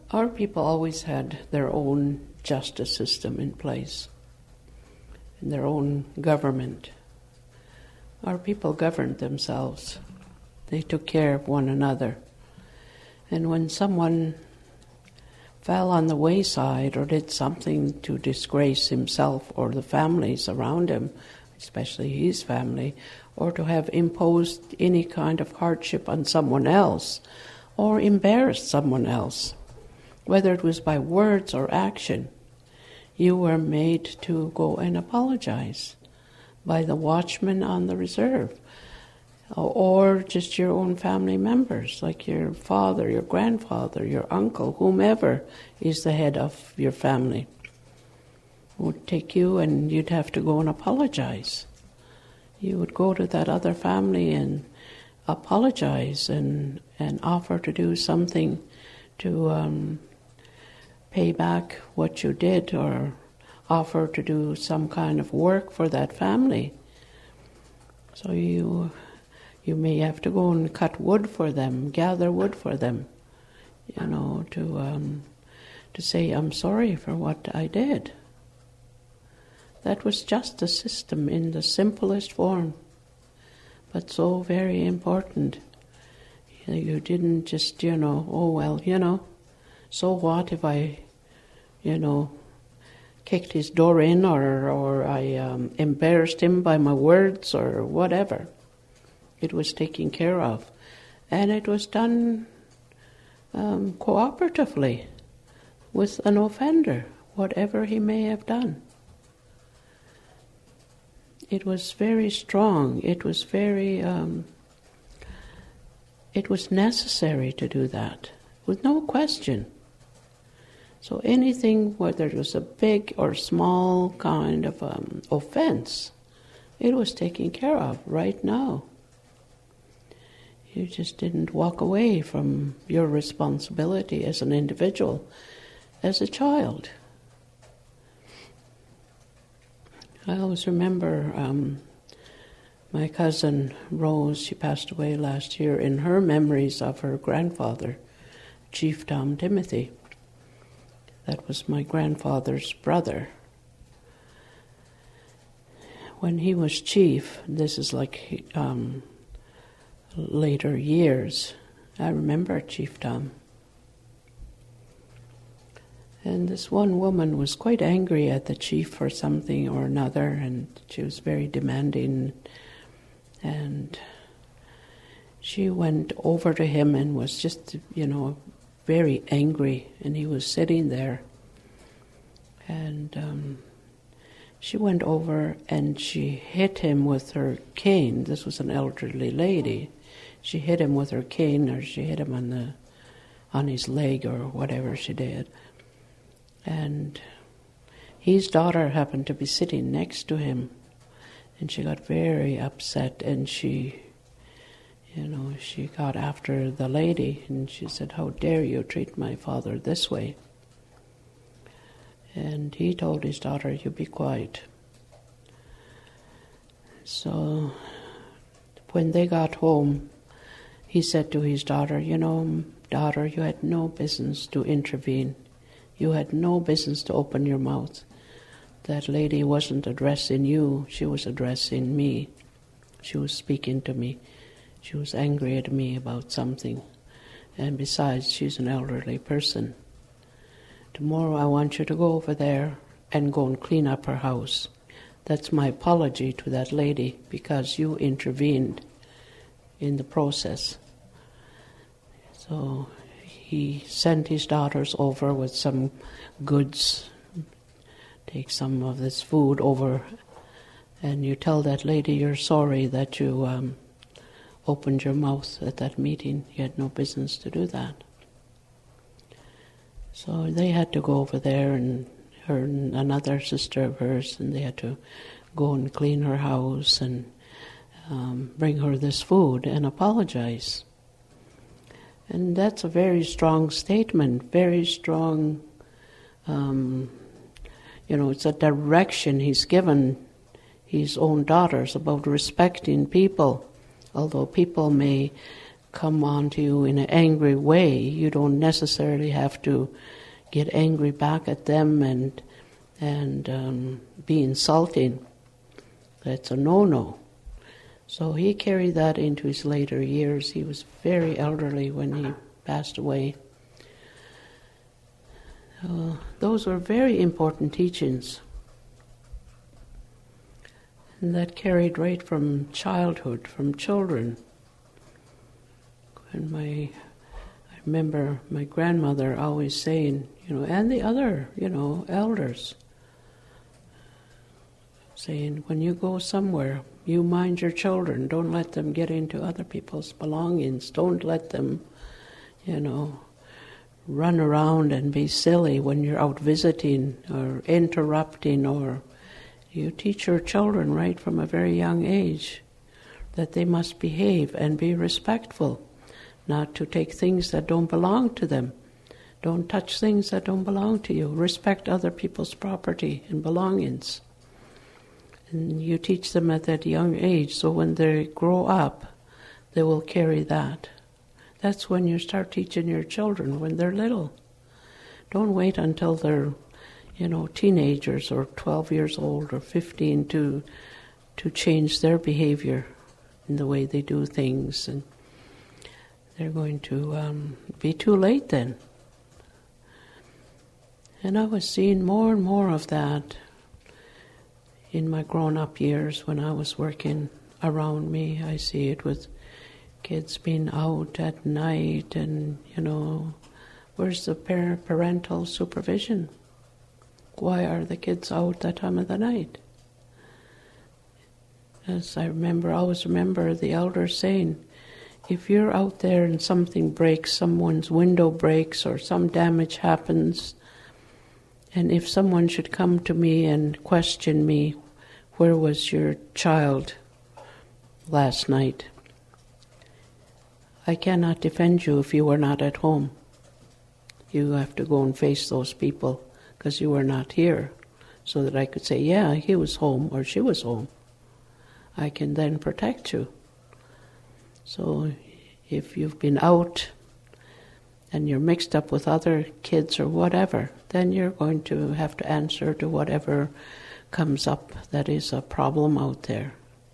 Our people always had their own justice system in place, and their own government. Our people governed themselves. They took care of one another. And when someone fell on the wayside or did something to disgrace himself or the families around him, especially his family, or to have imposed any kind of hardship on someone else, or embarrassed someone else, whether it was by words or action, you were made to go and apologize by the watchman on the reserve, or just your own family members, like your father, your grandfather, your uncle, whomever is the head of your family, would take you and you'd have to go and apologize. You would go to that other family and apologize and offer to do something to pay back what you did, or offer to do some kind of work for that family. So you may have to go and cut wood for them, gather wood for them, to say, I'm sorry for what I did. That was just a system in the simplest form, but so very important. You didn't just, so what if I, kicked his door in or I embarrassed him by my words or whatever. It was taken care of. And it was done cooperatively with an offender, whatever he may have done. It was very strong. It was very, it was necessary to do that, with no question. So anything, whether it was a big or small kind of offense, it was taken care of right now. You just didn't walk away from your responsibility as an individual, as a child. I always remember my cousin Rose, she passed away last year, in her memories of her grandfather, Chief Tom Timothy. That was my grandfather's brother. When he was chief, this is like later years, I remember Chief Tom. And this one woman was quite angry at the chief for something or another, and she was very demanding. And she went over to him and was just, very angry, and he was sitting there. And she went over and she hit him with her cane. This was an elderly lady. She hit him with her cane, or she hit him on his leg or whatever she did. And his daughter happened to be sitting next to him, and she got very upset, and she got after the lady, and she said, "How dare you treat my father this way?" And he told his daughter, "You be quiet." So when they got home, he said to his daughter, "Daughter, you had no business to intervene. You had no business to open your mouth. That lady wasn't addressing you, she was addressing me. She was speaking to me. She was angry at me about something. And besides, she's an elderly person. Tomorrow I want you to go over there and go and clean up her house. That's my apology to that lady, because you intervened in the process." So he sent his daughters over with some goods. Take some of this food over, and you tell that lady you're sorry that you opened your mouth at that meeting. You had no business to do that. So they had to go over there, and her and another sister of hers, and they had to go and clean her house and bring her this food and apologize. And that's a very strong statement, very strong, it's a direction he's given his own daughters about respecting people. Although people may come on to you in an angry way, you don't necessarily have to get angry back at them and be insulting. That's a no-no. So he carried that into his later years. He was very elderly when he passed away. Those were very important teachings. And that carried right from childhood, from children. And I remember my grandmother always saying, and the other, elders, saying, when you go somewhere, you mind your children. Don't let them get into other people's belongings. Don't let them, run around and be silly when you're out visiting or interrupting. Or you teach your children right from a very young age that they must behave and be respectful, not to take things that don't belong to them. Don't touch things that don't belong to you. Respect other people's property and belongings. And you teach them at that young age, so when they grow up, they will carry that. That's when you start teaching your children, when they're little. Don't wait until they're, teenagers or 12 years old or 15 to change their behavior in the way they do things. And they're going to be too late then. And I was seeing more and more of that in my grown-up years when I was working around me. I see it with kids being out at night and, where's the parental supervision? Why are the kids out that time of the night? As I always remember the elders saying, if you're out there and something breaks, someone's window breaks or some damage happens, and if someone should come to me and question me, where was your child last night? I cannot defend you if you were not at home. You have to go and face those people because you were not here, so that I could say, yeah, he was home or she was home. I can then protect you. So if you've been out and you're mixed up with other kids or whatever, then you're going to have to answer to whatever comes up that is a problem out there.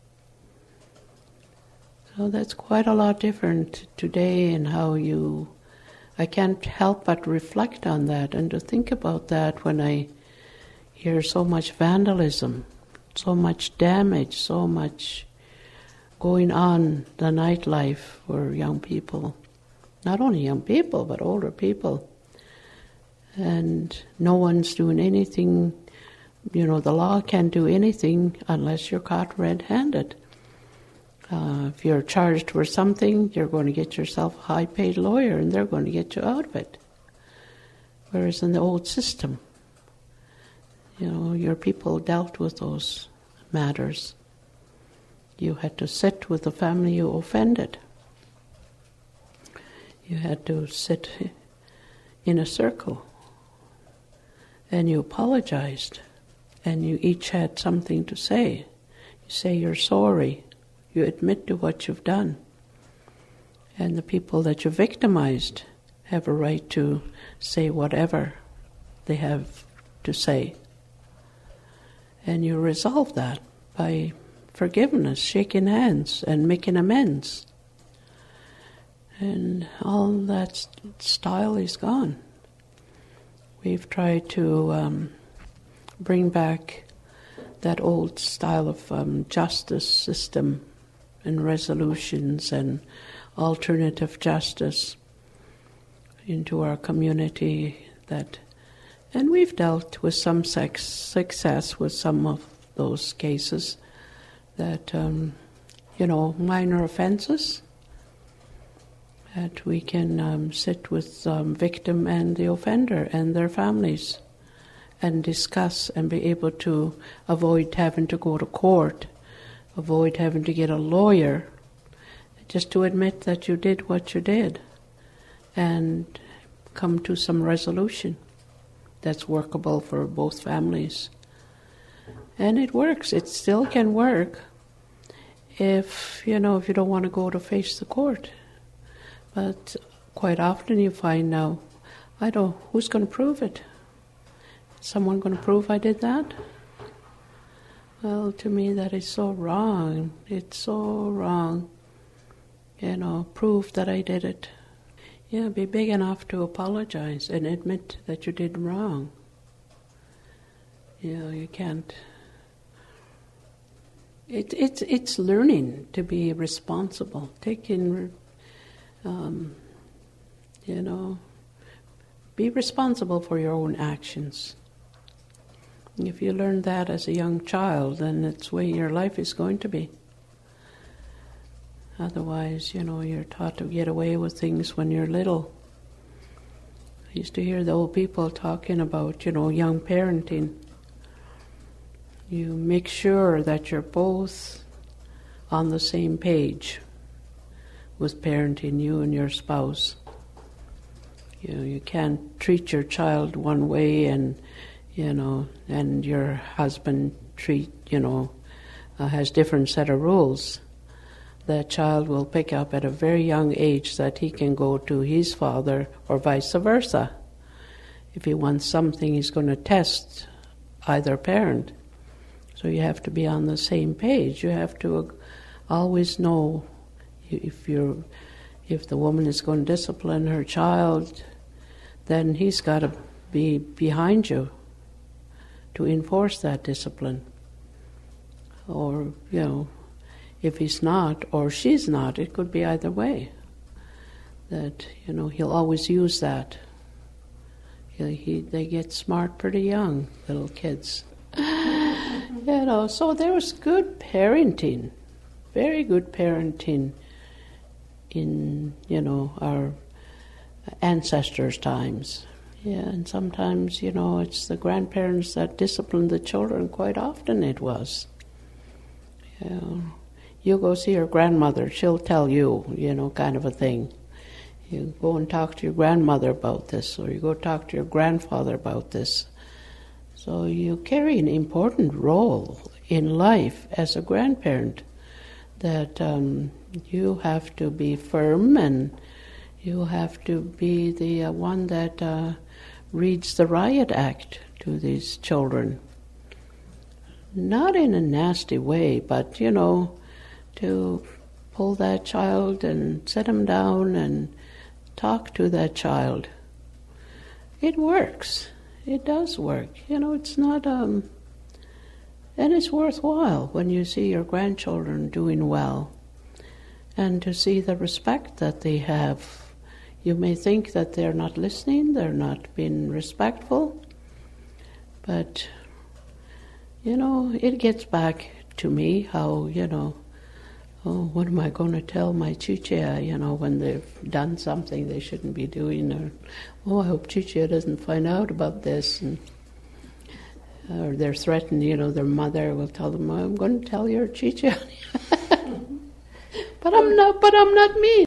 So that's quite a lot different today in how I can't help but reflect on that and to think about that when I hear so much vandalism, so much damage, so much going on the nightlife for young people. Not only young people, but older people. And no one's doing anything. The law can't do anything unless you're caught red-handed. If you're charged for something, you're going to get yourself a high-paid lawyer, and they're going to get you out of it. Whereas in the old system, your people dealt with those matters. You had to sit with the family you offended. You had to sit in a circle, and you apologized, and you each had something to say. You say you're sorry. You admit to what you've done. And the people that you victimized have a right to say whatever they have to say. And you resolve that by forgiveness, shaking hands, and making amends. And all that style is gone. We've tried to bring back that old style of justice system and resolutions and alternative justice into our community. And we've dealt with some success with some of those cases that, minor offenses, that we can sit with victim and the offender and their families and discuss and be able to avoid having to go to court, avoid having to get a lawyer, just to admit that you did what you did and come to some resolution that's workable for both families. And it works. It still can work if you don't want to go to face the court. But quite often you find now, who's going to prove it? Is someone going to prove I did that? Well, to me that is so wrong. It's so wrong. Prove that I did it. Yeah, be big enough to apologize and admit that you did wrong. You can't. It's learning to be responsible, taking, be responsible for your own actions. If you learn that as a young child, then that's the way your life is going to be. Otherwise, you're taught to get away with things when you're little. I used to hear the old people talking about, young parenting. You make sure that you're both on the same page with parenting, you and your spouse. You can't treat your child one way and your husband has different set of rules. That child will pick up at a very young age that he can go to his father or vice versa. If he wants something, he's going to test either parent. So you have to be on the same page. You have to always know if the woman is going to discipline her child, then he's got to be behind you to enforce that discipline. Or, if he's not or she's not, it could be either way. That, he'll always use that. They get smart pretty young, little kids. So there was good parenting, very good parenting in, our ancestors' times. Yeah, and sometimes, it's the grandparents that disciplined the children. Quite often it was. You go see your grandmother, she'll tell you, kind of a thing. You go and talk to your grandmother about this, or you go talk to your grandfather about this. So you carry an important role in life as a grandparent, that you have to be firm and you have to be the one that reads the riot act to these children. Not in a nasty way, but, to pull that child and sit him down and talk to that child. It works. It does work. It's not, and it's worthwhile when you see your grandchildren doing well and to see the respect that they have. You may think that they're not listening, they're not being respectful, but, it gets back to me how, what am I going to tell my chicha, when they've done something they shouldn't be doing, or, I hope chicha doesn't find out about this, or they're threatened, their mother will tell them, I'm going to tell your chicha. But I'm not mean.